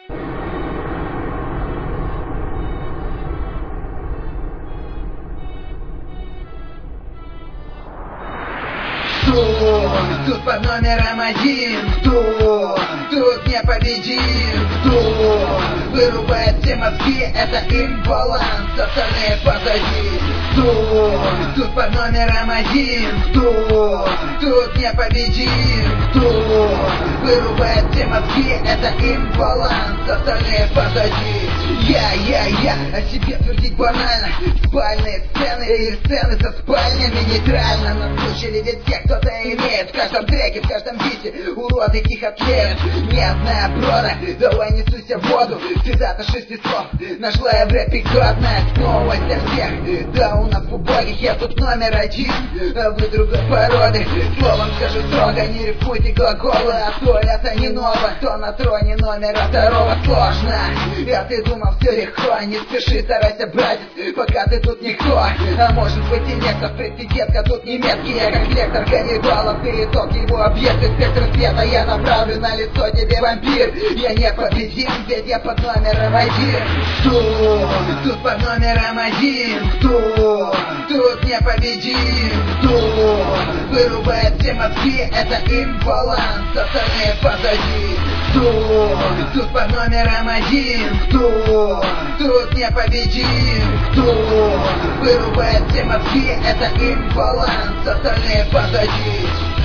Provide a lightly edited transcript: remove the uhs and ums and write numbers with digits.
Тут под номером один, кто тут непобедим, кто вырубает все мозги, это имбаланс, остальные позади. Тут под номером один, кто тут непобедим, кто вырубает все мозги, это имбаланс, остальные позади. Я о себе твердить банально. Спальные сцены или сцены со спальнями нейтрально. Нас слушали ведь все, кто-то имеет. В каждом треке, в каждом бите уроды тихо тлеют. Местная брода, давай не суйся в воду. Цитата 6 слов, нашла я в рэпе годная. Новость для всех, да у нас в убогих я тут номер один, а вы другой породы. Словом скажу строго, не рифмуйте глаголы, а то это не ново. Кто на троне номера второго сложно. А ты думал все легко, не спеши, старайся, братец, пока ты тут никто. А может быть и некто, прецедентка тут немецкий. Я как лектор каннибалов, ты итог его объекты. Спектр света я направлю на лицо тебе, вампир. Я непобедим, ведь я под номером один. Тут под номером один, кто тут непобедим, кто вырубает все мозги, это имбаланс, остальные позади. Тут под номером один, кто тут непобедим, кто вырубает все мозги, это имбаланс, остальные позади.